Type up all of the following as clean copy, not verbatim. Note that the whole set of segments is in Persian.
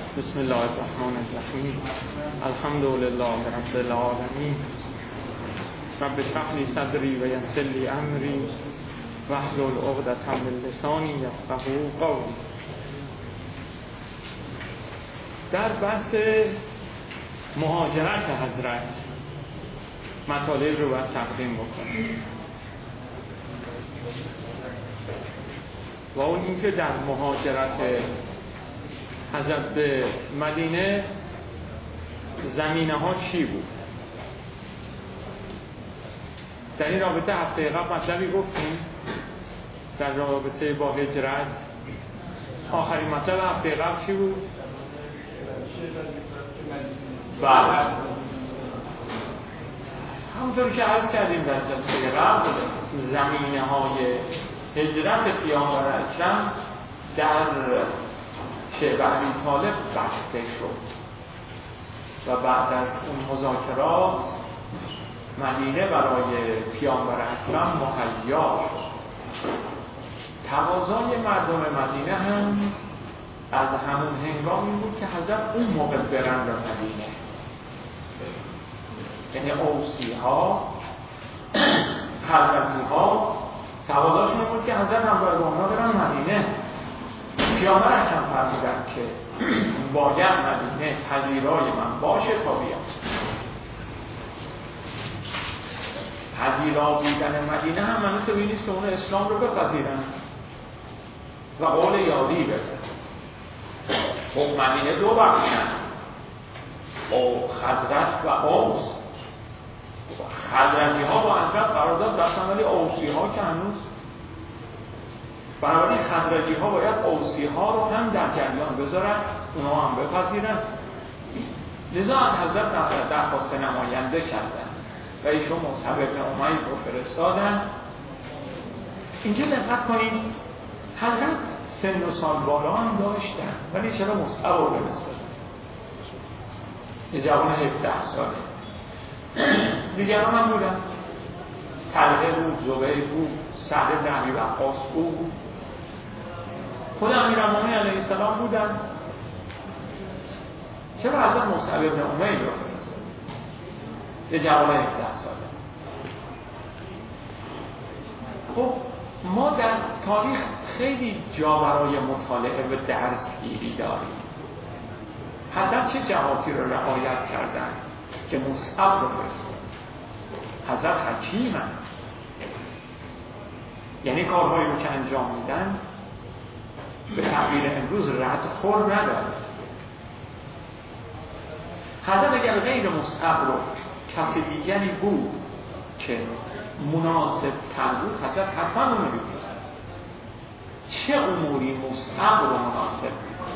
بسم الله الرحمن الرحیم. الحمد لله رب العالمین. رب اشرح لی صدری و یسر لی امری واحلل عقدة من لسانی یفقهوا قولی. در بحث مهاجرت حضرت مطالب رو باید تقدیم بکنیم و اون اینکه در مهاجرت حضرت به مدینه زمینه ها چی بود. در این رابطه هفته قبل مطلبی گفتیم در رابطه با هجرت. آخرین مطلب هفته قبل چی بود؟ بله، همونطور که عرض کردیم در جلسه قبل زمینه های هجرت پیامبر اکرم در شعب ابی طالب بسته شد و بعد از اون مذاکرات مدینه برای پیامبر اکرم مهیا شد. تقاضای مردم مدینه هم از همون هنگامی بود که حضرت اون موقع برن به مدینه، یعنی اوسی ها حضرتی ها تقاضاشون بود که حضرت هم باید اونها برن مدینه. پیامبر اکرم فرمودن که باید مدینه پذیرای من باشه تا بیام. پذیرا بودن مدینه هم معنی تو نیست که اون اسلام رو بپذیرن و قول یادی بده. خب مدینه دو بخشن، او خزرج و اوس. خزرجی ها با حضرت قرارداد داشتن ولی اوسی ها که هنوز، بنابراین خزرجی ها باید اوسی ها رو هم در جریان بذارن، اونا هم بپذیرن. لذا حضرت درخواست نماینده کردن و ایشون مصعب بن عمیر رو فرستادن. اینجا دقت کنید، حضرت سن و سال بالا هم داشتن ولی چرا مصعب رو فرستادن؟ یه جوان 17 ساله. دیگران هم بودن، طلحه بود، زبیر بود، سعد بن ابی وقاص بود، خود امیرالمومنین علیه السلام بودن. چرا حضرت مصعب بن عمیر رو فرستادن؟ یه جوان 17 ساله. خب ما در تاریخ خیلی جا برای مطالعه و درسگیری داریم. حضرت چه جهاتی رو رعایت کردن که مصعب رو فرستادن؟ حضرت حکیمن، یعنی کارهایی رو که انجام میدن به تعبیر امروز ردخور نداره. حضرت اگر غیر مصعب رو کسی دیگری بود که مناسب تر بود، حضرت حتما اون رو می‌فرستاد. چه اموری مصعب رو مناسب بود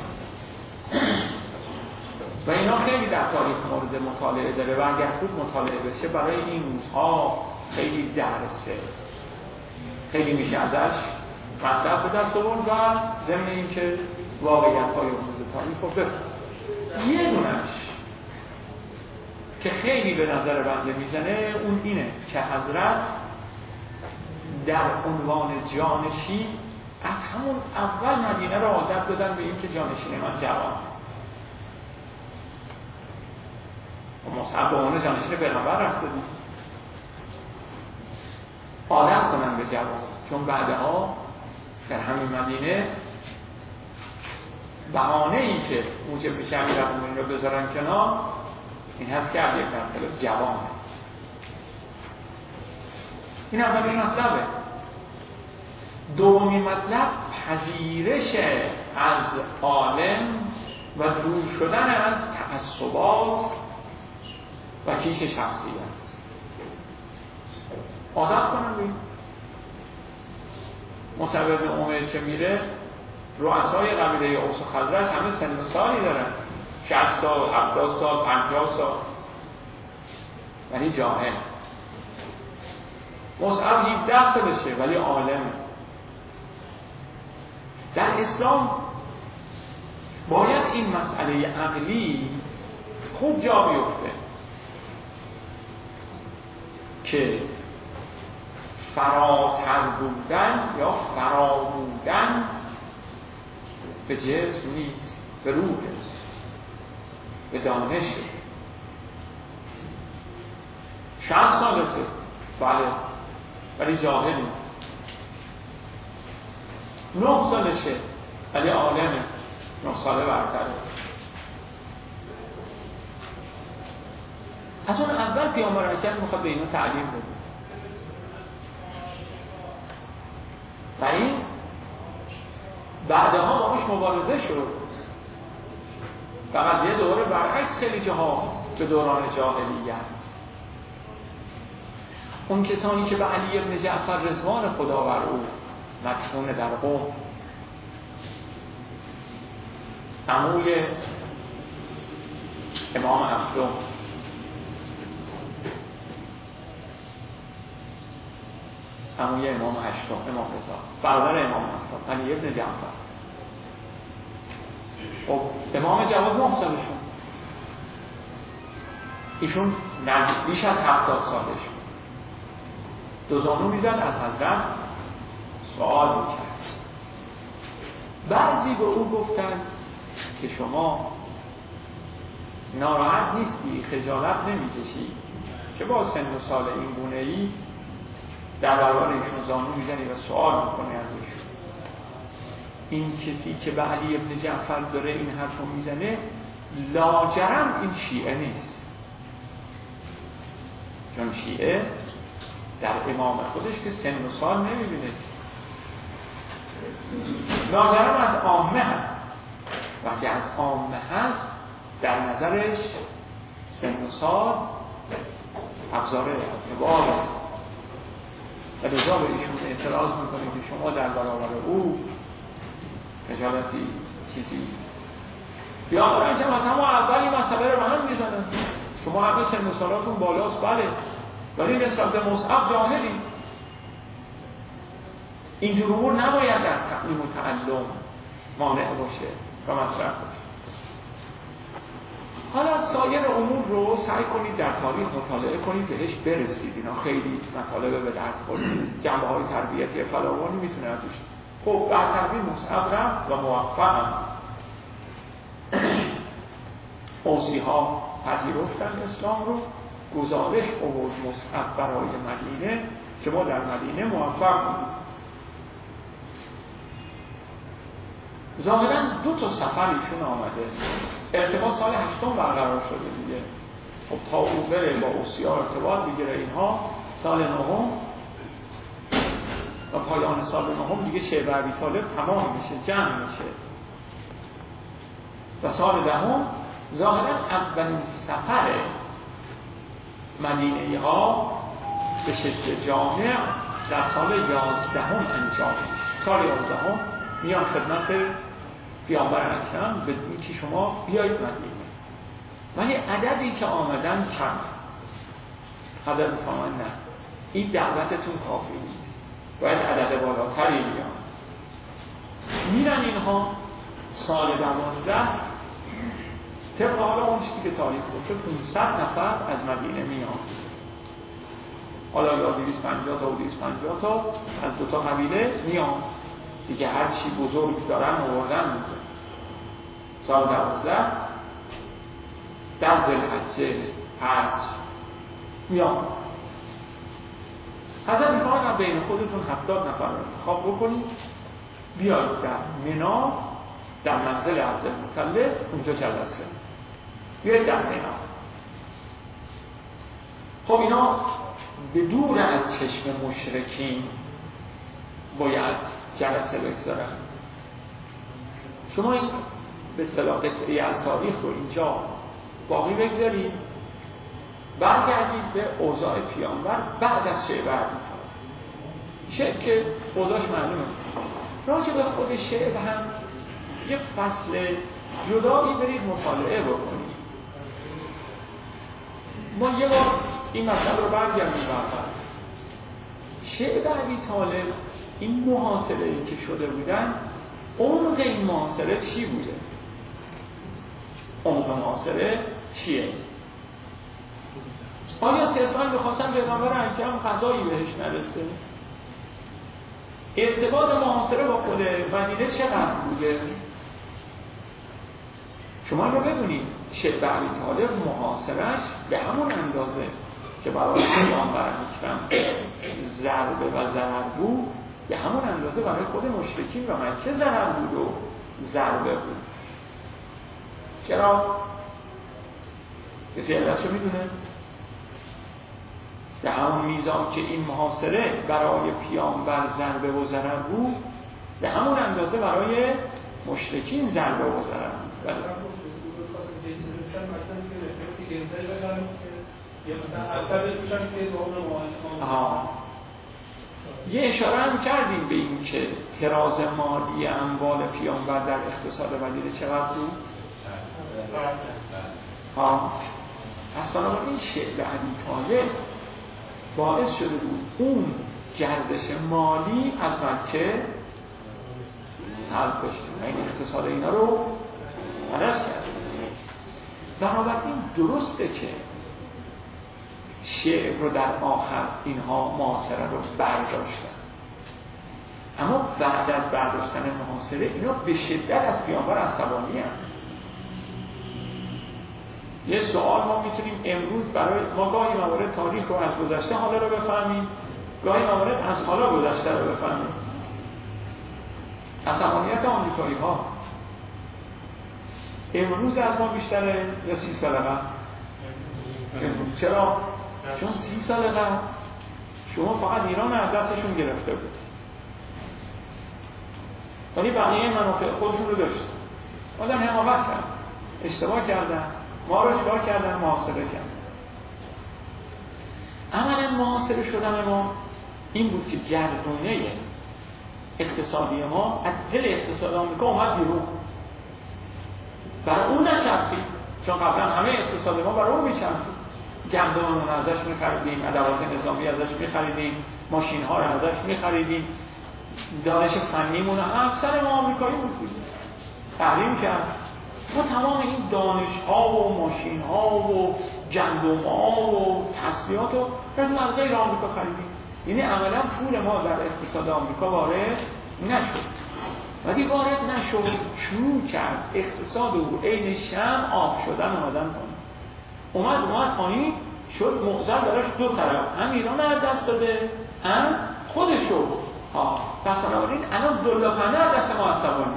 و اینا خیلی در تاریخ مورد مطالعه داره و اگر خوب مطالعه بشه برای این روزها خیلی درسه، خیلی میشه ازش مطلب به دست آورد و ضمن این که واقعیت‌های امروز تاریخ رو بفهم. یه دونش که خیلی به نظر بنده میزنه اون اینه که حضرت در عنوان جانشین از همون اول مدینه رو عادت دادن به این که جانشین من جوان و مصعب به عنوان جانشین پیغمبر رفته دید، عادت کنن به جوان. چون بعدها در همین مدینه بهانه ای که موجب بشه امیرالمومنین رو بذارن کنار این هست که علی بن ابی طالب جوانه. این اولین مطلبه. دومین مطلب پذیرش از عالم و دور شدن از تعصبات و کیش شخصیت. عادت کنن بید مصعب بن عمیر که میره، رؤسای قبیله اوس و خزرج همه سن و سالی دارن، 60 سال، 70 سال، 50 سال، ولی جاهل. مصعب 17 سالشه ولی عالم. در اسلام باید این مسئله عقلی خوب جا بیفته که فراتر بودن یا فرا بودن به جسم نیست، به روح است. به دانش 60 سالته، بله، ولی جاهلی. 9 سالشه ولی عالمه، 9 ساله برتره. از اون اول پیامبر اکرم میخواد به اینو تعلیم بده و این بعدها باهاش مبارزه شد. فقط یه دوره برعکس خیلی جاها به دوران جاهلیت، اون کسانی که به علی بن جعفر رضوان خدا بر او مطمون در قوم، عموی امام هفتم، عموی امام هشتم، امام رضا، برادر امام هفتم، علی بن جعفر. خب امام جواد 9 سالشون، ایشون بیش از 70 سالشون دو زانو میزد از حضرت سوال میکرد. بعضی به او گفتن که شما ناراحت نیستی، خجالت نمیکشی که با سن و سال این گونه ای در برابر ایشون زانو میزنی و سوال میکنی از ایشون؟ این کسی که به علی بن جعفر داره این حرف رو میزنه لاجرم این شیعه نیست، چون شیعه در امام خودش که سن و سال نمیبینه، لاجرم از عامه هست. وقتی از عامه هست در نظرش سن و سال ابزار اعتباره و لذا به ایشون اعتراض میکنه که شما در برابر او خجالتی چیزی بیامرن که مثلا ما اولی مسئله رو هم میزنن، شما همه سن و سالاتون بالاست، بله، ولی نسبت به مصعب جاهلی. اینجور امور نباید در تعلیم و تعلم مانع باشه و مطرح باشه. حالا سایر امور رو سعی کنید در تاریخ مطالعه کنید بهش برسید. اینا خیلی مطالب به درد خورده، جنبه های تربیتی فراوانی میتونه ازش. خب در تربیت مصعب رفت و موفق اوسی ها پذیرفتن اسلام رو. گزارش آورد مصعب برای مدینه که ما در مدینه موفق بودیم. ظاهراً 2 سفر ایشون آمده، ارتباط سال 8 برقرار شده دیگه. خب تا او بره با اوسیا ارتباط بگیره اینها، سال 9 و پایان سال 9 دیگه شیبه ابی طالب تمام میشه، جمع میشه و سال 10 ظاهراً اولین سفر مدینه‌ای ها به شکل جامع در سال 11 انجام میشه. سال 11 میان خدمت پیامبر اکرم به اینکه شما بیایید مدینه، ولی عددی که آمدن کم، عدد کامل نه، این دعوتتون کافی نیست، باید عدد بالاتری بیان. میرن اینها سال 12 طبق حالا اون چیزی که تاریخ گفته 500 نفر از مدینه میان، حالا یا 250 تا و 250 تا از 2 تا قبیله میان دیگه، هر چی بزرگ دارن آوردن میده. سال 12 در ذوالحجه حج میان. حضرت میفرمایند بین خودتون 70 نفر رو انتخاب بکنید، بیایید در منا در منزل عبدالمطلب اونجا جلسه، بیایید در منا. خب اینا به دور از چشم مشرکین باید جلسه بگذارن. شما این به اصطلاح قطعی از تاریخ رو اینجا باقی بگذارید، برگردید به اوضاع پیامبر بعد از شیبه ابی طالب. شیبه که اوضاعش معلومه، راجع به خود شیبه هم یه فصل جدایی برید مطالعه بکنید. ما یه بار این مطلب رو برگردیم بعد. شیبه ابی طالب این محاصره‌ای که شده بودن، عمق این محاصره چی بوده؟ عمق محاصره چیه؟ آیا صرفاً می‌خواستن پیغمبر اکرم قضایی بهش نرسه؟ ارتباط محاصره با خود مدینه چقدر بوده؟ شما رو بدونید شعب ابی طالب محاصرش به همون اندازه که برای پیامبر اکرم ضربه و ضرر بود، به همون اندازه برای خود مشرکین و مکه ضرر بود و ضربه بود. چرا؟ کسی علتشو میدونه؟ به همون میزان که این محاصره برای پیامبر ضربه و ضرر بود، به همون اندازه برای مشرکین ضربه و ضرر بود. یه اشاره هم کردیم به این که تراز مالی اموال پیامبر در اقتصاد مدینه چقدر بود؟ پس بنابراین شعب ابی طالب باعث شده بود اون گردش مالی از مکه سلب بشه، این اقتصاد اینا رو عرض کرد. بنابراین درسته که شعب رو در آخر اینها محاصره رو برداشتن، اما بعد از برداشتن محاصره اینا به شدت از پیامبر عصبانی هستند. یه سوال ما میتونیم امروز برای ما گاهی موارد تاریخ رو از گذشته حالا رو بفهمیم، گاهی موارد از حالا گذشته رو بفهمیم. عصبانیت آمریکایی ها امروز از ما بیشتره یا 30 سال قبل؟ چرا؟ چون 30 سال قبل شما فقط ایران از دستشون گرفته بود، ولی بقیه منافع خودشون رو داشت. آدم حماقت کرد، اشتباه کردن، ما رو چکار کردن؟ محاصره کردن. عملا محاصره شدن ما این بود که گردونه اقتصادی ما از دل اقتصاد آمریکا اومد بیرون، برای اون نچرخید، چون قبلا همه اقتصاد ما برای اون میچرخید. گندممون ازش میخریدیم، ادوات نظامی ازش میخریدیم، ماشین ها رو ازش میخریدیم، دانش فنیمون اکثر ما آمریکایی بود، تحریم کرد. ما تمام این دانش ها و ماشین ها و گندم ها و تسلیحات رو از غیر آمریکا خریدیم. یعنی عملا پول ما در اقتصاد آمریکا وارد نشد. ولی وارد نشد، شروع کرد اقتصاد او عین شمع آب شدن اومدن پایین. اومد پایین شد، معضل دارش دو طرف، هم ایران از دست داده هم خودشو. پس بنابراین الان دلافنه از دست ما عصبانی.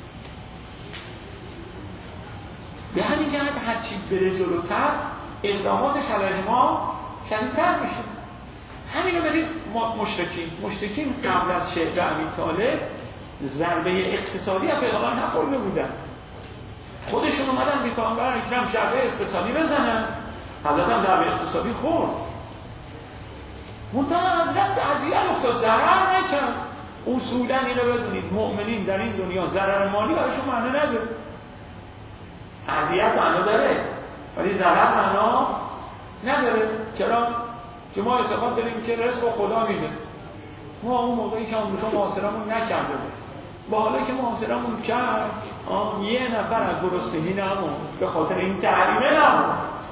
به همین جهت هرچی بره جلوتر اقداماتش علیه ما شدیدتر میشه. همینو برید مشرکین قبل از شعب ابی طالب ضربه اقتصادی از پیغمبر نخورده بودن، خودشون اومدن به پیغمبر اکرم ضربه اقتصادی بزنن. حضرت هم ضربه اقتصادی خورد، منتها حضرت به اذیت افتاد، ضرر نکرد. اصولا اینو بدونید مؤمنین در این دنیا ضرر مالی براشون معنی نداره. اذیت معنا داره ولی ضرر معنا نداره. چرا؟ که ما اعتقاد داریم که رزق خدا میده. ما اون موقعی که آمریکا محاصرمون نکرده بود، با حالا که محاصرمون کرد یه نفر از گرسنگی نمون، به خاطر این تحریمه نمون.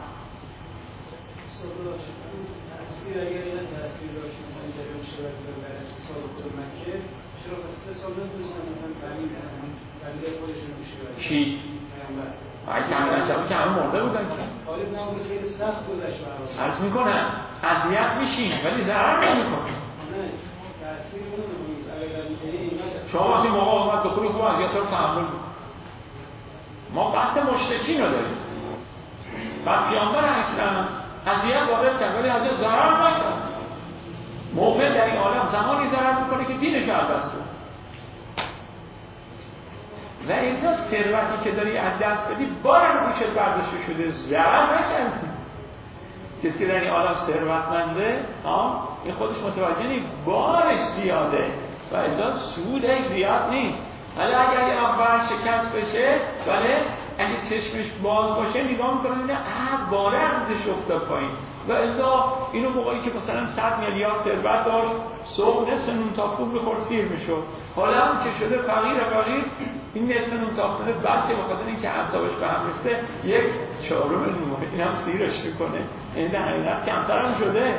تأثیر اگر این تأثیر داشت مثلا جریان شبکه در اقتصاد خود مکه، چرا خود 3 سال نمی‌تونستن مثلا تعلیل خودشون بشه؟ چی؟ که همه مرده بودن که طالب نبود، خیلی سخت گذشت برای عرض میکنم اذیت میشین ولی ضرر نمیکنه. تأثیر اون شما وقتی موقع اومد دکتر خوب اذیت رو تحمل بود. ما بحث مشرکین رو داریم. بعد پیامبر اکرم اذیت وارد کرد ولی اذیت ضرر نکرد. مومن در این عالم زمانی ضرر میکنه که دینش از دست بود. و اینجا ثروتی که داری از دست بدی بار روشت برداشته شده، ضرر نکردی. کسی که در این عالم ثروتمنده این خودش متوجه نیست بارش زیاده و اینجا سودش زیاد نیست. ولی اگر یه نفر شکست بشه ولی اگه چشمش باز باشه نگاه میکنه اینه باره ارزش افتاد پایین. و اینو موقعی که مثلا 100 میلیارد ثروت داشت صبح نصف نون تافتون بخور سیر میشد، حالا هم که شده فقیر این نصف نون تافتونه بعد که بخاطر اینکه اعصابش به هم ریخته 1/4 نون این هم سیرش میکنه. این در حقیقت کمتر هم شده.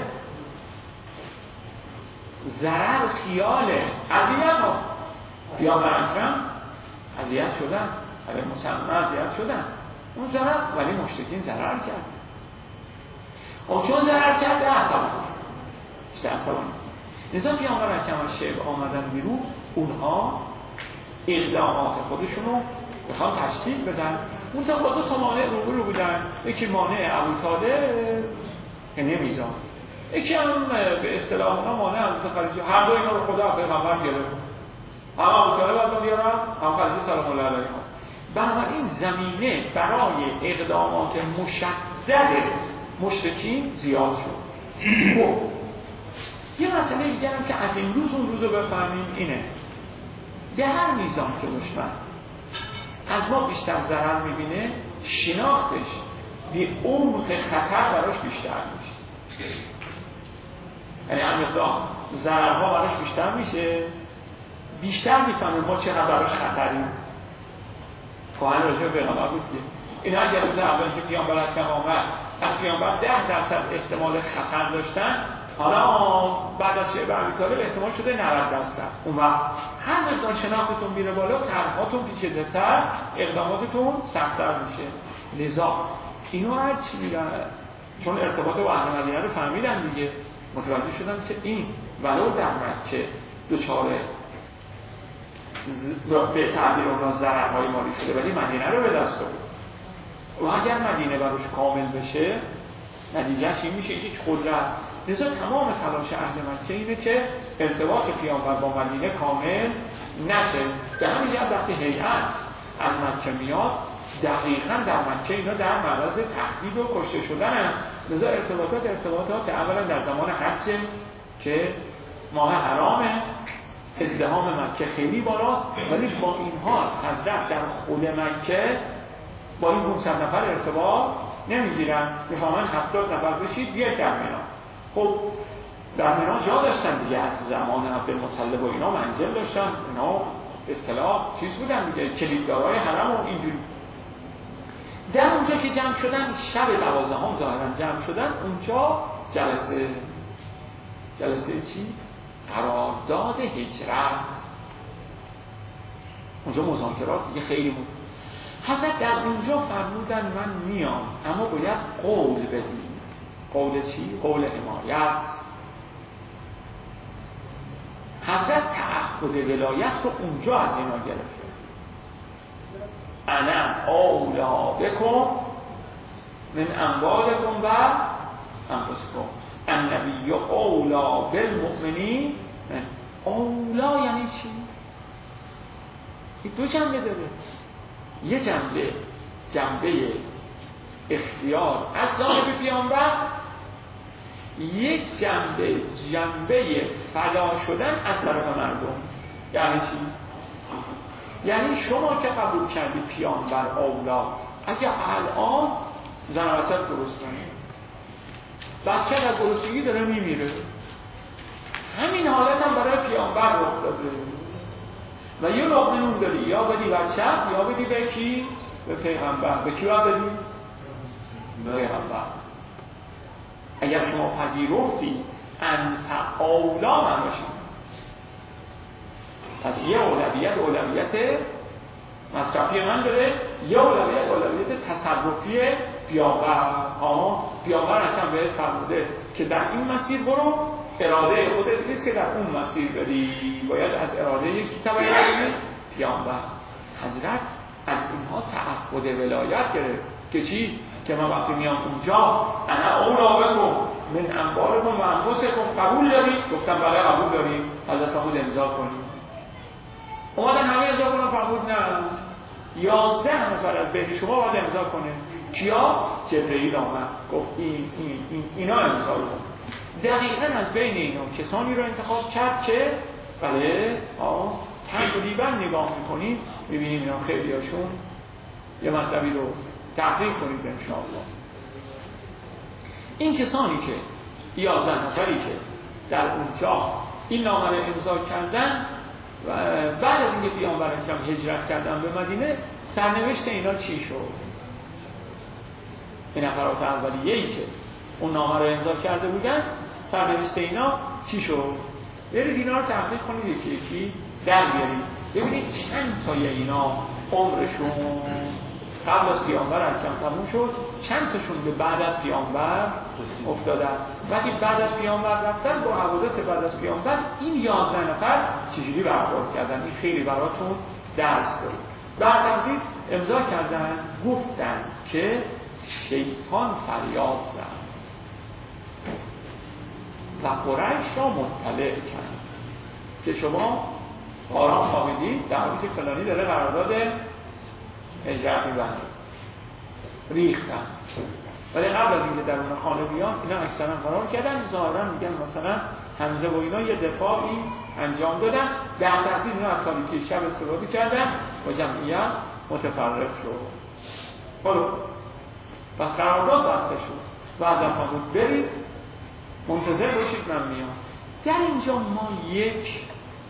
ضرر خیاله. اذیت ها یا برکرم اذیت شدن، علیه مسلمان اذیت شدن اون ضرر، ولی مشرکین ضرر کرد. چون ضرر کرد عصبانی. لذا پیامبر اکرم الشیب آمدن بیرون، اونها اقدامات خودشونو بخوام تشدید بدن. اون تا با 2 تا مانع رو بودن. یکی مانع ابوطالب که نمیزان، یکی هم به اصطلاح اونا مانع حضرت خدیجه. هر دو اینا رو خدا پیغمبر گرفت. هم ابوطالب باید بیارن، هم خدیجه سلام الله علیها. بنابراین زمینه برای اقدامات مشدد مشرکین زیاد شد. یه مسئله دیگه هم که از این روز اون روز رو بفهمیم اینه: به هر میزان که دشمن از ما بیشتر ضرر میبینه، شناختش به عمق خطر براش بیشتر میشه. یعنی هم مقدار ضررها براش بیشتر میشه، بیشتر میفهمه ما چقدر براش خطریم. کهن راجع به پیغمبر بود که اینا اگر روز اول که پیامبر اکرم آمد از پیامبر 10% احتمال خطر داشتن، حالا بعد از شعب ابوطالب احتمال شده 90%. اون وقت هر مقدار شناختتون میره بالا، طرحاتون پیچیده‌تر، اقداماتتون سخت‌تر میشه. لذا اینو هر چی میگن، چون ارتباط با اهل مدینه رو فهمیدن دیگه، متوجه شدن که این ولو در مکه دوچاره به تعبیر اونها ضررهای مالی شده ولی مدینه رو به دست آورد. و اگر مدینه براش کامل بشه، نتیجهش این میشه هیچ قدرت. لذا تمام تلاش اهل مکه اینه که ارتباط پیامبر با مدینه کامل نشه. به همین جهت وقتی هیئت از مکه میاد، دقیقاً در مکه اینا در معرض تهدید و کشته شدن. لذا ارتباطات اولا در زمان حج که ماه حرامه، ازدحام مکه خیلی بالاست، ولی با این حال حضرت در خود مکه با این 500 نفر ارتباط نمیگیرن، میخوامن 70 نفر بشید بیاید در مینا. خب در مینا جا داشتن دیگه، از زمان عبدالمطلب و اینا منزل داشتن، اینا اصطلاح چیز بودن دیگه، کلیددارای حرم و اینجوری. در اونجا که جمع شدن، شب 12 ظاهرا جمع شدن، اونجا جلسه چی؟ قرارداد هجرت. اونجا مذاکرات دیگه خیلی بود. حضرت در اونجا فرمودن من میام، اما باید قول بدیم. قول چی؟ قول حمایت. حضرت تعهد ولایت رو اونجا از اینا گرفت. انا اولا بکم من اموالکم و انفسکم، النبی اولا بالمؤمنین. اولا یعنی چی؟ این 2 جنبه داره. یه جنبه اختیار از جانب پیامبر، یک جنبه فدا شدن از طرف مردم. یعنی چی؟ یعنی شما که قبول کردی پیامبر اولا، اگه الان زن و بچه درست کنید، بچه از گرسنگی داره میمیره، همین حالت هم برای پیامبر رخ داده و یه لقمه نون داری، یا بدی بچه یا بدی به کی؟ به پیغمبر. به کی باید بدی؟ به پیغمبر. اگر شما پذیرفتی انت اولا من باشید، پس یه اولویت مصرفی من داره، یه اولویت تصرفی پیامبر. پیامبر اصلا بهت فرموده که در این مسیر برو، اراده خودت نیست که در اون مسیر بری، باید از اراده یکی تبعیت کنی، پیامبر. حضرت از اینها تعهد ولایت گرفت که چی؟ که من وقتی میام اونجا انا اولا بکم من انبارکم و انفسکم، قبول دارید؟ گفتم بله قبول دارید. حضرت فرمود امضا کنید. اومدن همه امضا کنن، فرمود نه، 11 نفر از بین شما باید امضا کنه. کیا؟ جبرئیل آمد گفت اینا امضا کن. دقیقاً از بین اینا کسانی رو انتخاب کرد که بله تقریبا نگاه میکنید میبینیم اینا خیلی هاشون یه مطلبی رو تحقیق کنید انشاءالله. این کسانی که 11 نفری که در اونجا این نامه رو امضا کردن و بعد از اینکه پیامبر اکرم هجرت کردن به مدینه، سرنوشت اینا چی شد؟ این نفرات اولیه‌ای که اون نامه رو امضا کرده بودن، سرنوشت اینا چی شد؟ برید اینا رو تحقیق کنید، یکی یکی در بیارید، ببینید چند تای اینا عمرشون قبل از پیامبر اکرم تموم شد، چند تاشون به بعد از پیامبر افتادن. وقتی بعد از پیامبر رفتن با حوادث بعد از پیامبر این 11 نفر چجوری برخورد کردن، این خیلی براتون درس داره. بعد امضا کردن، گفتن که شیطان فریاد زد و قریش را مطلع کرد که شما آرام خوابیدید، در حالی که فلانی داره قرارداد هجرت می‌بنده. ریختن. ولی قبل از اینکه در اون خانه بیان اینا اکثرا قرار کردن، ظاهرا میگن مثلا حمزه و اینا یه دفاعی انجام دادن، در تحقیق اینا از تاریکی شب استفاده کردن و جمعیت متفرق شد. حالا پس قرارداد بسته شد و از فرمود برید منتظر باشید من میام. در اینجا ما یک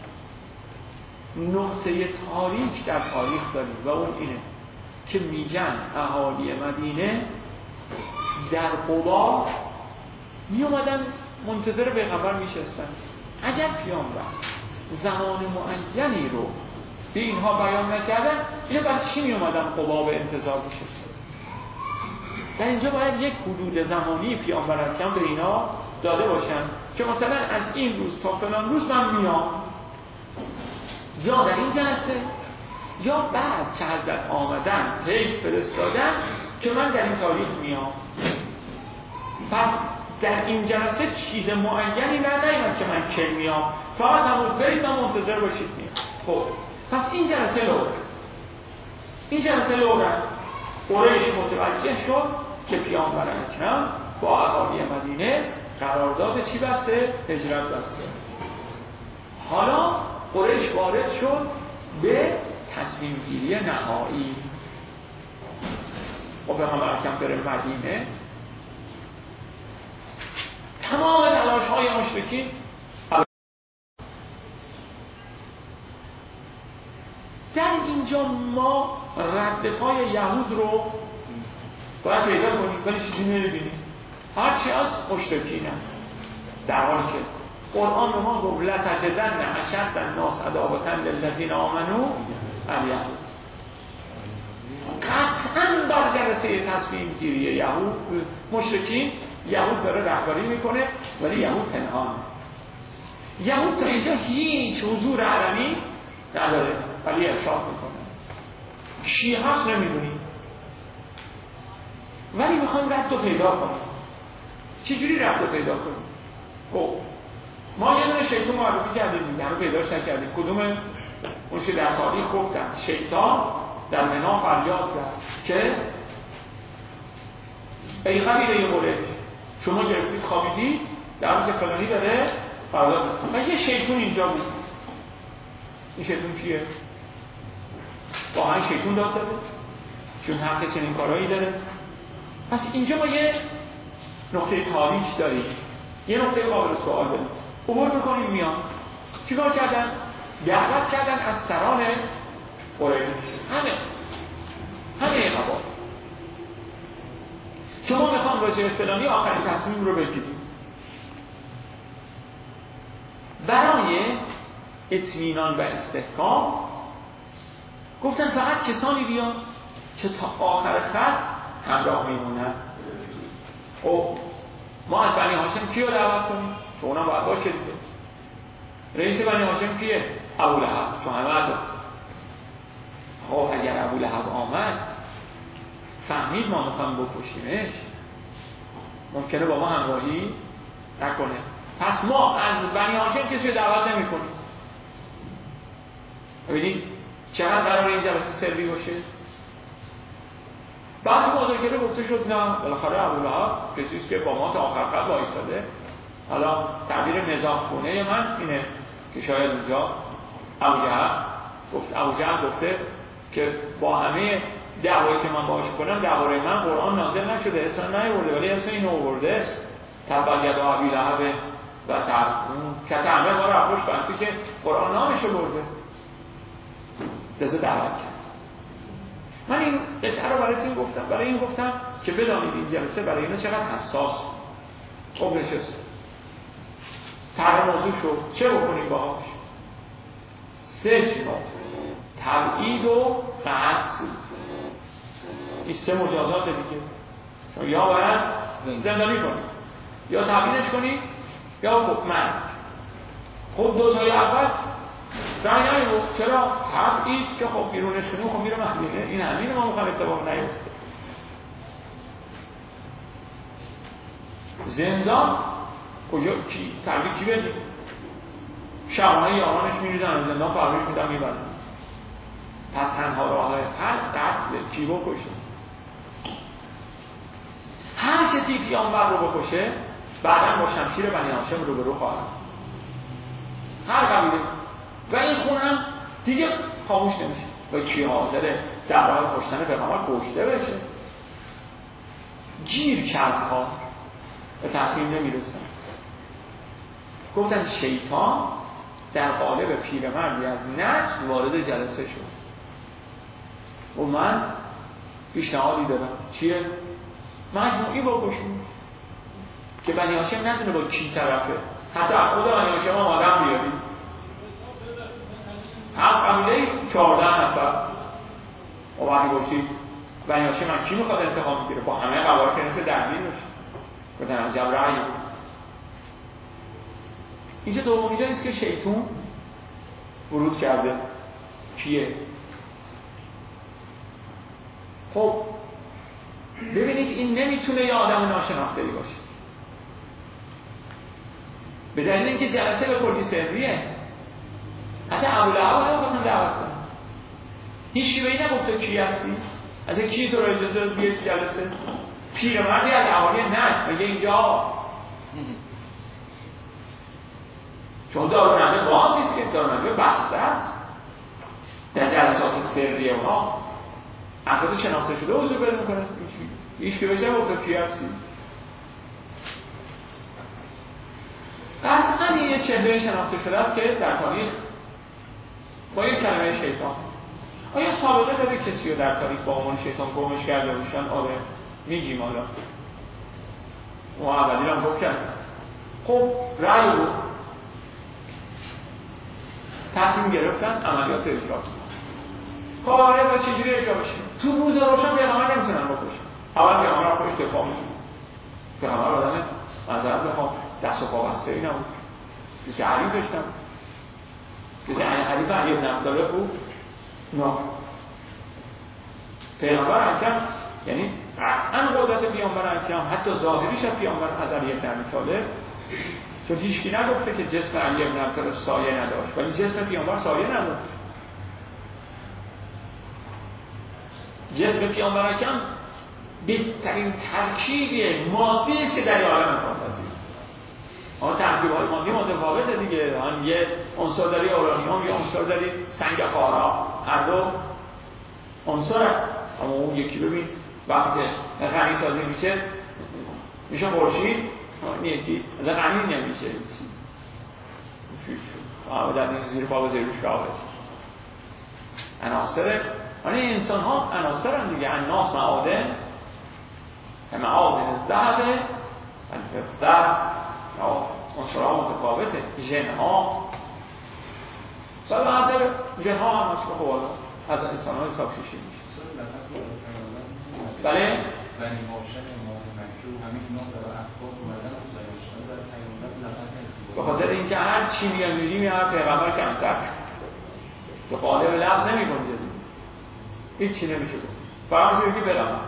نقطه تاریک در تاریخ داریم و اون اینه که میگن اهالی مدینه در قبا می اومدن منتظر پیغمبر میشستن. اگر پیامبر زمان معینی رو به اینها بیان نکردن، اینا بعد چی می اومدن قبا به انتظار میشستن؟ در اینجا باید یک حدود زمانی پیامبر اکرم به اینا داده باشن که مثلا از این روز تا فلان روز من میام، یا در این جلسه یا بعد که حضرت آمدن پیش فرستادن که من در این تاریخ میام. پس در این جلسه چیز معینی نداریم که من کی میام، فقط همون برید و منتظر باشید میام. خب پس این جلسه لورن قریش متوجه شد که پیامبر اکرم با اهالی مدینه قرارداد چی بسته؟ هجرت بسته. حالا قریش وارد شد به تصمیم گیری نهایی و پیامبر اکرم بره مدینه. تمام تلاش های مشرکین در اینجا ما رد پای یهود رو باید پیدا کنیم، ولی چیزی نمی‌بینیم. هرچی از مشرکینه، در حالی که قرآن به ما گفت لتجدن اشد الناس عداوة للذین آمنوا الیهود. قطعاً در جلسه تصمیم گیری یهود مشرکین یهود داره رهبری میکنه، ولی یهود پنهانه. یهود تا اینجا هیچ حضور علنی نداره ولی ارشاد میکنه. چی هست نمیدونیم ولی میخوایم رد رو پیدا کنیم. چجوری رد رو پیدا کنیم؟ خب ما یه دونه شیطان معرفی کردیم دیگه، رو پیداش نکردیم. کدوم اون که در تاریخ گفتن شیطان در منا فریاد زد که ای قبیله قریش شما گرفتید خوابیدید، در حالی که فلانی داره قرارداد و یه شیطان اینجا بود. این شیطان کیه؟ واقعا شیطان داد داده؟ چون حق چنین کارهایی داره؟ پس اینجا ما یه نقطه تاریخ داریم، یه نقطه قابل سوال داریم. عبور میکنیم میان چیکار کردن؟ دعوت کردن از سران قریش، همه قبال شما میخوام راجع فلانی آخرین تصمیم رو بگیرید. برای اطمینان و استحکام گفتن فقط کسانی بیان که تا آخر خط همراه میمونن. خب ما از بنی هاشم کیو دعوت کنیم؟ که اونم باید باشه دیگه. رئیس بنی هاشم کیه؟ ابولهب. تو همه عدد. خب اگر ابولهب آمد فهمید ما میخوام بکشیمش، ممکنه با ما همراهی نکنه. پس ما از بنی هاشم کسی دعوت نمی کنیم. ببینید چقدر قرار این جلسه سری باشه. بعد مذاکره گفته شد نه بالاخره ابولهب کسیست که با ما تا آخر خط وایساده. حالا تعبیر نظام‌خونه من اینه که شاید اونجا ابوجهل گفته که با همه دعوایی که من باهاش کنم درباره من قرآن نازل نشده، اسم نیاورده ولی اسم اینو آورده تبت یدا ابی لهب و کتمه ما رفتش بحثی که قرآن نامشو برده لذا دعوت کرد. من این قطعه رو برای این گفتم که بدانید این جلسه برای اینا چقدر حساس. خب نشست طرح موضوع شد چه بکنیم باهاش؟ 3 چیز: تبعید و قطع. این 3 مجازات دیگه. شما یا باید زندانی کنید یا تبیینش کنید یا مرگ. خب 2 تای اول رای نیاورد. چرا؟ تبعید که خب بیرونش کنیم خب میره محلیه. این همین ما میخوایم اتفاق نیفته. زندان کجا کی تبعید کی بدید؟ شبانه یارانش میریدن زندان فرمش میدن میبرن. پس تنها راه حل قتل، کی بکشه. هر کسی پیامبر رو بکشه بعدا با شمشیر بنی هاشم رو خواهد. هر قبیله و این خون هم دیگه خاموش نمیشه. و کی حاضره در راه کشتن پیغمبر کشته بشه؟ گیر کردها به تصمیم نمیرسن. گفتن شیطان در قالب پیرمردی از نجس وارد جلسه شد و من پیشنهادی دارم. چیه؟ مجموعی بکشیم که بنی هاشم ندونه با کی طرفه. حتی خود بنی هاشم هم آدم بیاریم. هم قبیله 14 نفر و وقتی گفتید بنی هاشم من کی میخواد انتقام میگیره؟ با همه قبایل که نفسه درگیر بشه. گفتن از جب رأی. اینجا دومی جاییست که شیطان ورود کرده. کیه؟ خب ببینید این نمیتونه یه آدم ناشناخته‌ای باشه. به دلیل اینکه جلسه به کلی سریه. حتی ابولهب هم خواستن دعوت کنن. هیچی به این نگفته کی هستی؟ از کی تو رو اجازه داد بیای جلسه؟ پیرمردی از اهالی نه میگه اینجا چون دارالنجوه باز نیست که دارالنجوه بسته است. در جلسات سریه اونا افراد شناخته شده حضور پیدا میکنه. هیچ که بهش نگفته کی هستی. قطعا این یه چهره شناخته شده است که در تاریخ با یک کلمه شیطان. آیا سابقه داره کسی رو در تاریخ با عنوان شیطان گمش کرده باشن؟ آره میگیم حالا و اولی هم گفت کرد. خب رأی بود تصمیم گرفتن عملیات اجرا کاره و چجوری اجرا بشه. تو روز روشن پیغمبر نمیتونن بکشن. اول پیغمبر خودش دفاع میکنه. پیغمبر آدم معذرت بخوام دست و پا بسته‌ای نبود. کسی حریفش نبود. کسی حریف علی بن ابی طالب بود؟ نه. پیغمبر حکم یعنی قطعا قدرت پیامبر حکم حتی ظاهریش از پیامبر از علی بن ابی طالب، چون هیچکی نگفته که جسم علی بن ابی طالب سایه نداشت ولی جسم پیامبر سایه نداشت. جسم پیامبر حکم بهترین ترکیب مادی است که در عالم فانتزی. اما ترکیب‌های مادی متفاوته دیگه. آن یه عنصر داری اورانیوم، یه عنصر داری سنگ خارا، هر دو عنصر. اما اون یکی ببین وقتی غنی سازی میشه خورشید، اون یکی از غنی نمیشه. در زیر پا زیروش قابل عناصر. این انسان ها عناصر هم دیگه. الناس معادن الذهب الفضه، عنصرها متفاوته. ژن ها سال حاضر ژن ها هم هست که خب از انسان ها حساب شیشه میشه. بله بنی هاشم امام مکه و همین اینا در اخبار اومدن و سایشان در پیامبر لقب به خاطر اینکه هر چی میگیم هر پیغمبر کمتر تو قالب لفظ نمیگنجه. هیچ چی نمیشه گفت. فقط میشه که برم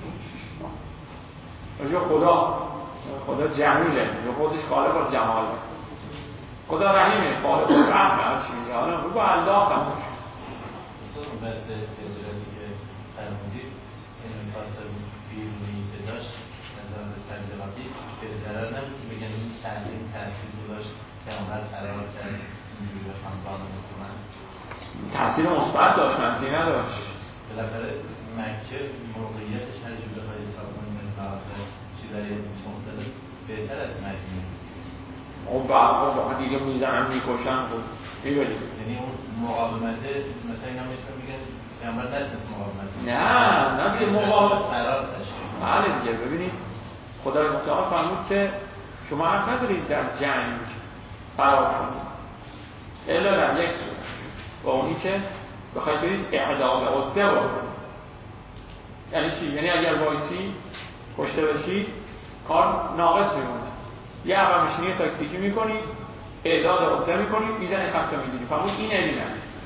خدا جمیله، خودش خالق و جماله. خدا رحیمه، خالق و رحمه. هر چی میگه حالا بگو الله خموش. بعد فضیلتی که فرمودید این خاطر بیرونی که داشت نظر به تبلیغاتی به ضرر نمیتون بگن این تعلیم تحصیلی داشت که آنقدر قرار کرد اینجوری باش همزمان میکنن. تأثیر مثبت داشت، منفی نداشت. بالاخره مکه موقعیتش هر جور بخواهی حساب کنیم مثلا چیزای مختلف بهتر از مدینه. اون بعد دیگه میزنن میکشن خود میبرید. یعنی اون مقاومته مثلا اینا میتونن میگن پیامبر نتونست مقاومت کنه. نه دیگه مقاومت قرار داشت. بله دیگه. ببینید خدای متعال فرمود که شما حق ندارید در جنگ فرار کنید الا در یک صورت، با اونی که بخواید برید اعداد عده بکنید. یعنی چی؟ یعنی اگر وایسی کشته بشی کار ناقص میمونه. یه عقب نشینی تاکتیکی میکنی، اعداد عهده میکنی، میزنی خط میگیری. فهمون این علمه.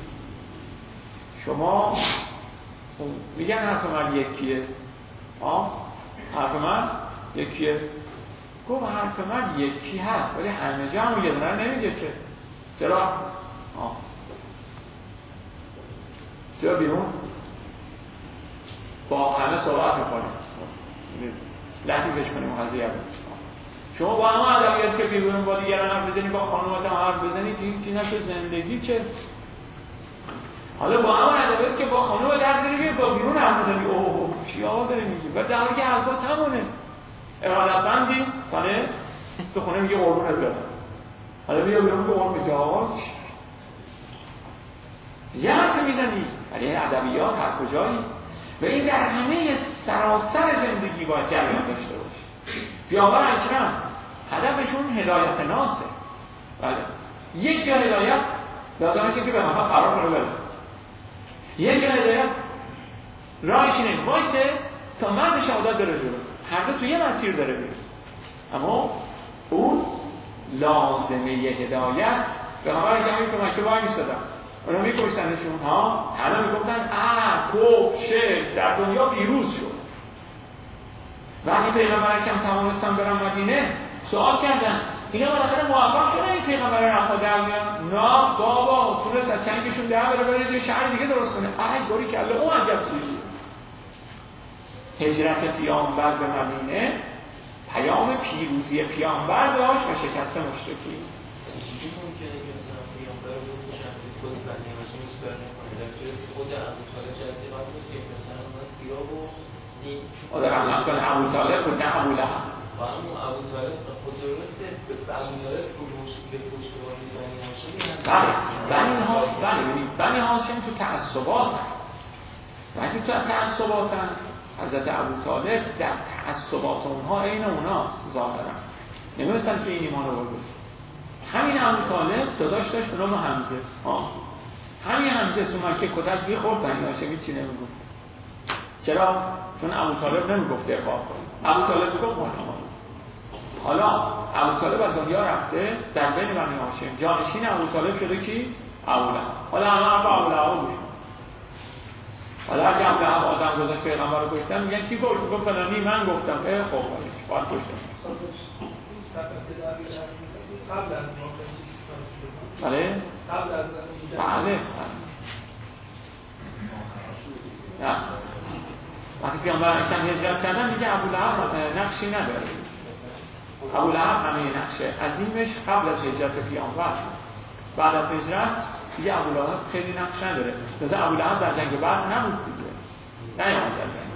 شما میگن حرف من یکیه. حرف من یکیه. گفت حرف من یکی هست ولی همه جا هم یه دونه نمیگه که. چرا؟ چرا بیرون؟ با همه صحبت میکنیم. لطیفش کنیم و قضیه بود. شما با همه ادبیات که بیرون با دیگران حرف بزنی، با خانومت هم حرف بزنی، این نشه زندگی که. حالا با همه ادبیات که با خانومت درد داری با بیرون حرف بزنی، اوه چی آقا داری میگی؟ و در حالی که الفاظ همونه. ارادتمندی خانه تو خونه میگه قربونت برم. حالا بیا بیرون که قربون جاش یه حرف میزنی ولی ادبیات هر کجایی. و این در همه سراسر زندگی باید جریان داشته باشه. پیامبر اکرم هدفشون هدایت ناسه. بله. یک جا هدایت لازمه که به همه قرار کنه بره. یک جا هدایت راهش اینه وایسه تا مرد شهادت داره جلو. هر دو تو یه مسیر داره بیره. اما اون لازمه هدایت به همه جمعی تو مکه وای میستدن. اونا میکشتنشون حالا میگفتن شرک در دنیا پیروز شد. وقتی پیغمبر اکرم توانستن برن مدینه سوال کردن اینا بالاخره موفق شدن این پیغمبر رفا در میان؟ نه بابا تونست از چنگشون در بره یه شهر دیگه درست کنه. گوری کله اون عجب چیزی. هجرت پیامبر به مدینه پیام پیروزی پیامبر داشت و شکست مشرکین. خود ابوطالب جزیرات بود که مثلا اون سیاه و این آدم مثلا ابوطالب بود نه ابولهب. اما ابوطالب خود درسته به ابوطالب به پشتوانه بنی هاشم. بنی هاشم تو تعصبات وقتی تو تعصباتن حضرت ابوطالب در تعصبات اونها عین اوناست ظاهرا. نمی‌دونستن که این ایمان رو بود. همین ابوطالب داداش داشت به نام حمزه. همین حمزه تو مکه کتک می‌خورد بنی هاشمی چی نمیگفت. چرا؟ چون ابوطالب نمیگفت دفاع کنه. ابوطالب میگفت محمد. حالا ابوطالب از دنیا رفته در بین بنی هاشم جانشین ابوطالب شده کی؟ ابولهب. حالا همه حرف ابولهب بود. حالا اگه ابولهب آدم گذاشت پیغمبر رو کشتن میگن کی گفت؟ گفت فلانی من گفتم. خب باید کشتم. قبل از بله؟ بله. نه. وقتی پیامبر اکرم هجرت کردن دیگه ابولهب نقشی نداره. ابولهب همه نقش عظیمش قبل از هجرت پیامبر. بعد از هجرت دیگه ابولهب خیلی نقش نداره. مثلا ابولهب در جنگ بدر نبود دیگه. نیامد در جنگ.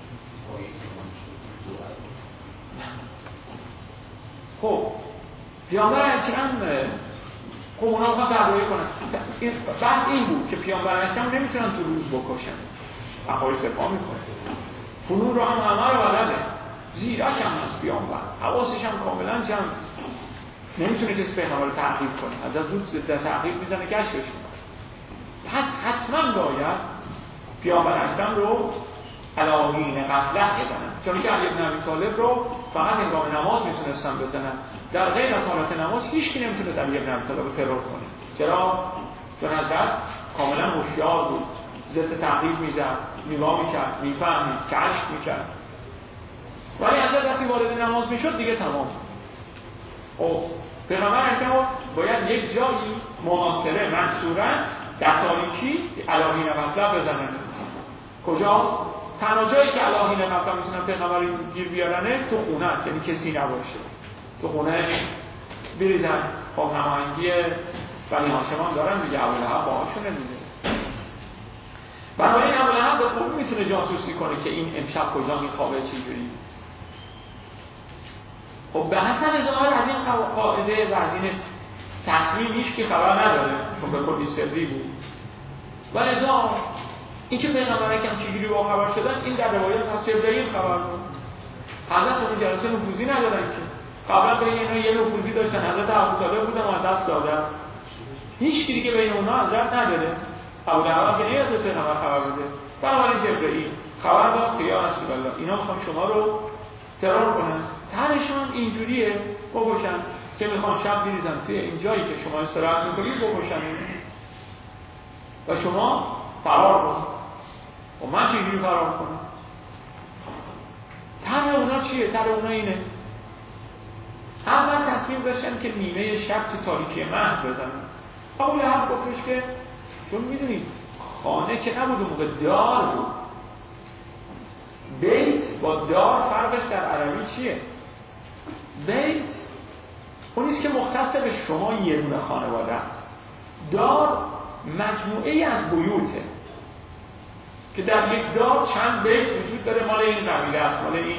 خب پیامبر اکرم خب اونا رو دعوایی کنن. بحث این بود که پیامبر اکرم نمیتونن تو روز بکشن. اخوایش دفاع میکنه. فنون رو هم همه رو بلده. زیرک هم هست پیامبر. حواسش هم کاملا جمع. نمیتونه کسی پیغمبر رو تعقیب کنه. از زود در تعقیب میزنه کشفش میکنه. پس حتما باید پیامبر اکرم رو علاوین غفلت بزنن. چون که علی بن ابی طالب رو فقط هنگام نماز میتونستن بزنن. در غیر از حالت نماز هیچ کی نمیتونه علی بن ابی طالب رو ترور کنه. چرا؟ چون حضرت کاملا هوشیار بود. ضد تعقیب میزد، نگاه میکرد، میفهمید، کشف میکرد. ولی حضرت وقتی وارد نماز میشد دیگه تمام. خب پیغمبر اکرم باید یک جایی محاصره منصورا در تاریکی علاوین غفلت بزنن. کجا؟ تنها جایی که علاوین غفلت میتونن پیغمبر رو گیر بیارنه تو خونه است، یعنی کسی نباشه. تو خونه بریزن. خب هماهنگی بنی هاشم دارن دیگه، ابولهب باهاشونه دیگه. بنابراین ابولهب به خوبی میتونه جاسوسی کنه که این امشب کجا میخوابه چجوری. خب به حسب ظاهر از این قاعده و از این تصمیم هیچ که خبر نداره چون به کلی سری بود. ولی این که پیغمبر اکرم چجوری با خبر شدن این در روایات از جبرئیل خبر بود. حضرت اون جلسه نفوذی ندادن که قبلا بین اینا یه نفوذی داشتن. حضرت ابوطالب بودن و دست دادن. هیچ کی دیگه بین اونها حضرت نداره. ابولهب که نیاز به پیغمبر خبر بده. بنابراین جبرئیل خبر داد که یا رسول الله اینا میخوان شما رو ترور کنن، طرحشون اینجوریه بکشن که میخوان شب بریزن توی این جایی که شما استراحت میکنید بکشن و شما فرار کنید. و من چجوری فرار کنم؟ طرح اونا چیه؟ طرح اونا اینه اول تصمیم داشتن که نیمه شب تو تاریکی محض بزنن. ابو لهب گفتش که چون میدونید خانه که نبود اون موقع دار بود. بیت با دار فرقش در عربی چیه؟ بیت اونیست که مختص به شما یه دونه خانواده است. دار مجموعه ای از بیوته که در یک دار چند بیت وجود داره، مال این قبیله است، مال این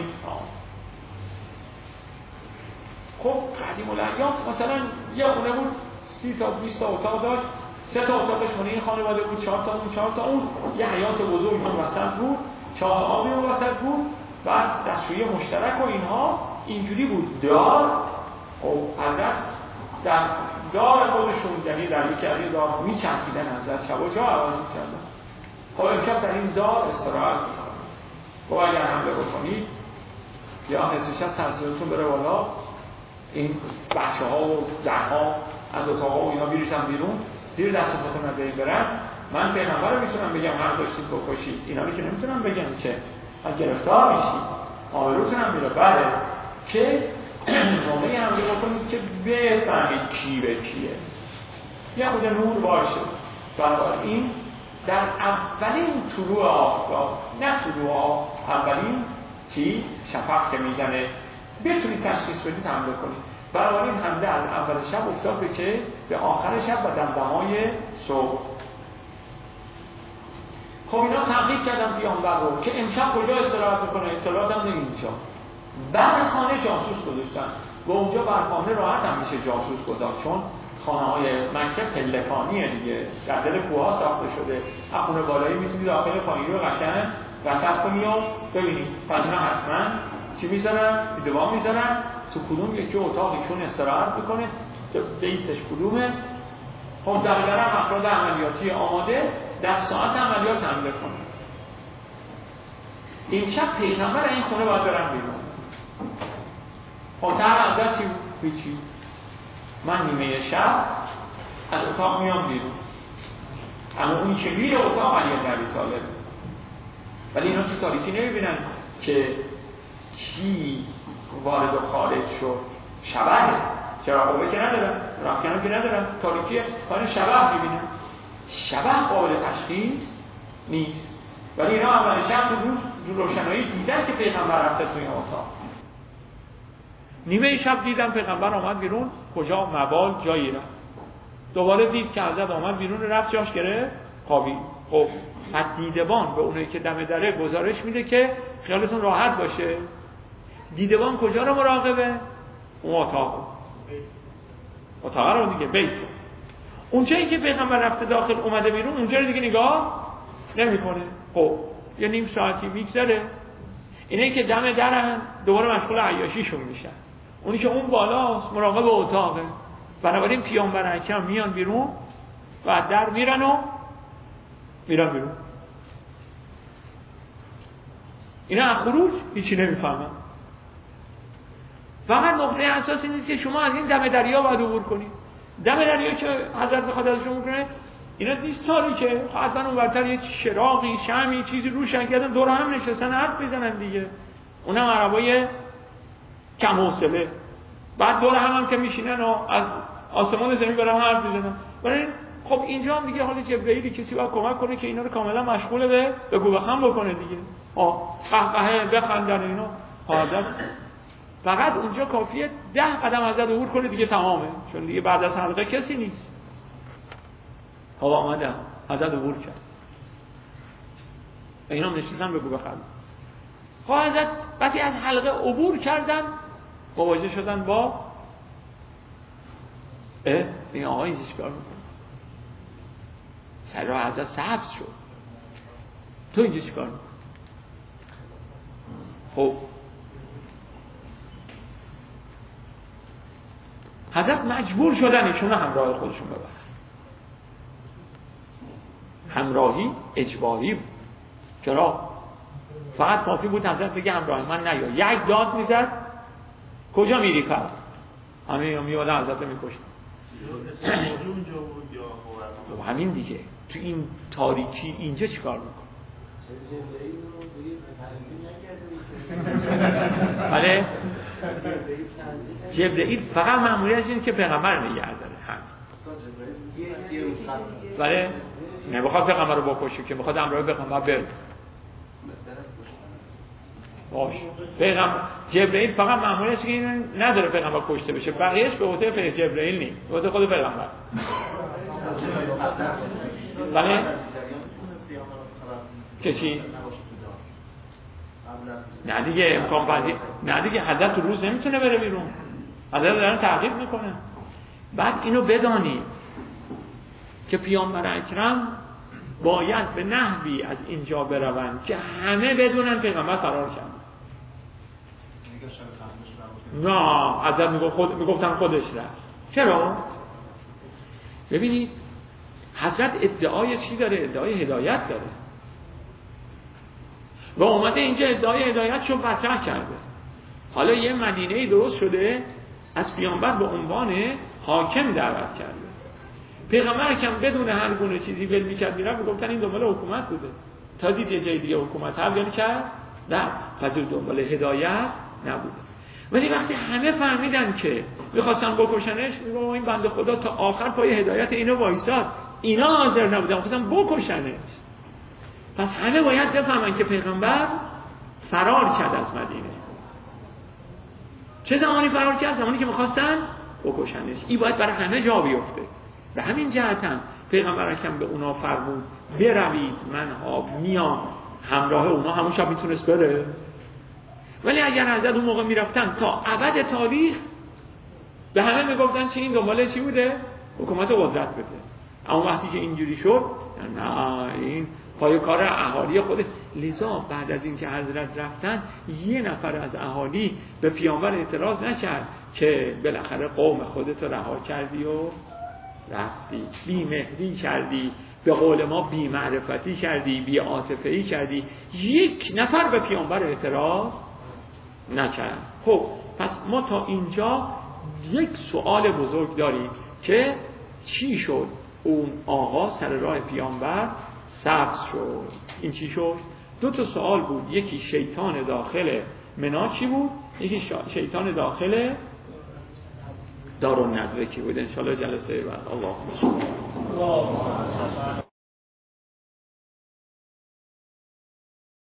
خب قدیم الایام مثلا یه خونه بود 30 تا 20 تا اتاق داشت، 3 تا اتاقش مال این خانواده بود، 4 تا اون، 4 تا اون، یه حیاط بزرگ اون وسط بود، چاه آبی اون وسط بود، بعد دستشویی مشترک و اینها اینجوری بود. دار خب حضرت در دار خودشون یعنی در یکی از این دار میچرخیدن، حضرت شب و جا عوض میکردن. خب امشب در این دار استراحت میکنن. خب اگر حمله بکنید یا نصف شب سرسیلتون بره بالا، این بچه ها و زن ها از اتاق ها و اینا بیریشن بیرون، زیر دست و پاتون رو برن، من پیغمبر رو میتونم بگم هر داشتید بکشید، اینا رو که نمیتونم بگم که گرفتار میشید، آبروتون هم میره. بله که موقعی حمله بکنید که بفهمید کی به کیه، یه خود نور باشه. بنابراین در اولین طلوع آفتاب، نه طلوع اولین چی شفق که میزنه بتونید تشخیص بدید حمله کنید. بنابراین حمله از اول شب افتاد به که به آخر شب و دمدمای صبح. خب اینا تبلیغ کردن پیامبر رو که امشب کجا استراحت میکنه، اطلاعات هم اینجا. بر خانه جاسوس گذاشتن و اونجا بر خانه راحت هم میشه جاسوس گذاشت، چون خانه های مکه پلکانیه دیگه، در دل کوها ساخته شده. خونه بالایی میتونی داخل پایینی رو قشنگ وسط کنی و ببینید. پس اینا حتما چی میذارن؟ دیدبان میذارن تو کدوم یکی اتاقی چون استراحت بکنه، بیتش کدومه. خب دقیقا هم افراد عملیاتی آماده در ساعت عملیات حمله کنه. این شب پیغمبر این خونه باید برن بیرون. خب تر ازش چی؟ من نیمه شب از اتاق میام بیرون، اما اون که میره اتاق علی بن ابی طالب. ولی اینا تو تاریکی نمیبینن که کی وارد و خارج شد. شبه چراغ که ندارن، راهکنم که ندارن، تاریکیه، باید شبه میبینن. شبه قابل تشخیص نیست، ولی اینا اول شب تو روشنایی دیدن که پیغمبر رفته توی اتاق. نیمه شب دیدن پیغمبر آمد بیرون، کجا؟ مبال جایی رفت. دوباره دید که حضرت آمد بیرون، رفت جاش گره خوابید. خب از دیدبان به اونایی که دم دره گزارش میده که خیالتون راحت باشه. دیدبان کجا رو مراقبه؟ اون اتاق رو دیگه، بیت. اونجایی که پیغمبر رفته داخل اومده بیرون، اونجا رو دیگه نگاه نمیکنه. خب یه نیم ساعتی میگذره، اینه که دم درن دوباره مشغول عیاشیشون میشن. اونی که اون بالاست مراقب اتاقه. بنابراین پیامبر اکرم میان بیرون و در میرن بیرون. اینا از خروج هیچی نمیفهمن. فقط نقطه اساسی نیست که شما از این دم دریا باید عبور کنید. دم دریا که حضرت بخواد ازشون کنه، اینا نیست تاریکه، حتما اون برتر یه چراغی، شمعی، چیزی روشن کردن، دور هم نشستن حرف میزنن دیگه. اونم عربای کم حوصله. بعد دور هم که میشینن و از آسمان زمین برام حرف میزنن. ولی خب اینجا هم دیگه حالا جبرئیل کسی باید کمک کنه که اینا رو کاملا مشغول به بگو بخم بکنه دیگه. قهقهه بخندن اینا. حاضر فقط اونجا کافیه 10 قدم ازت عبور کنه دیگه تمامه، چون دیگه بعد از حلقه کسی نیست. هوا آمدم ازت عبور کرد، اینا هم نشستن بگو بخند. خب ازت وقتی از حلقه عبور کردن مواجه شدن با این آقا اینجا چیکار میکنه؟ سر راه ازت سبز شد، تو اینجا چیکار میکنه؟ خب حضرت مجبور شدن ایشون همراه خودشون ببرن. همراهی اجباری بود. چرا؟ فقط کافی بود حضرت بگه همراه من نیا. یک داد میزد کجا میری پس؟ همه میاد حضرت میکشت. همین دیگه تو این تاریکی اینجا چیکار میکنه؟ بله جبرئیل فقط مأموریتش اینه که پیغمبر نگه داره. بله نمیخواد پیغمبر رو بکشه که میخواد امرای پیغمبر بره. باش پیغمبر جبرئیل فقط مأموریتش اینه نداره پیغمبر کشته بشه، بقیه‌اش به عهده جبرئیل نیست، به عهده خود پیغمبر. بله که چی؟ نه دیگه امکان پذیر نه دیگه، حضرت تو روز نمیتونه بره بیرون، حضرت دارن تعقیب میکنه. بعد اینو بدانید که پیامبر اکرم باید به نحوی از اینجا بروند که همه بدونن پیغمبر فرار کرد. نه حضرت میگفتن خودش رفت. چرا؟ ببینید حضرت ادعای چی داره؟ ادعای هدایت داره و اومده اینجا ادعای هدایتشو مطرح کرده. حالا یه مدینه‌ای درست شده از پیامبر به عنوان حاکم دعوت کرده. پیغمبر کم بدون هر گونه چیزی ول می‌کرد میرفت میگفتن این دنبال حکومت بوده، تا دید یه جای دیگه حکومت تبدیل کرد نه پس دنبال هدایت نبوده. ولی وقتی همه فهمیدن که می‌خواستن بکشنش، میگم این بنده خدا تا آخر پای هدایت اینو وایساد، اینا حاضر نبودن می‌خواستن بکشنش. پس همه باید بفهمن که پیغمبر فرار کرد از مدینه. چه زمانی فرار کرد؟ زمانی که می‌خواستن بکشنش. این باید برای همه جا بیفته. به همین جهت هم پیغمبر اکرم به اونا فرمود بروید من میام همراه اونا. همون شب میتونست بره، ولی اگر حضرت اون موقع میرفتن تا ابد تاریخ به همه میگفتن چه این دنباله چی بوده؟ حکومت قدرت بده. اما وقتی که اینجوری شد نه این پای کار اهالی خود. لذا بعد از اینکه حضرت رفتن یه نفر از اهالی به پیامبر اعتراض نکرد که بالاخره قوم خودت رها کردی و رفتی، بی مهری کردی، به قول ما بی معرفتی کردی، بی عاطفه‌ای کردی. یک نفر به پیامبر اعتراض نکرد. خب پس ما تا اینجا یک سوال بزرگ داریم که چی شد اون آقا سر راه پیامبر سبز شد؟ این چی شد؟ دو تا سوال بود. یکی شیطان داخل منا کی بود؟ یکی شیطان داخل دارالندوه کی بود؟ انشالله جلسه بعد. اللهم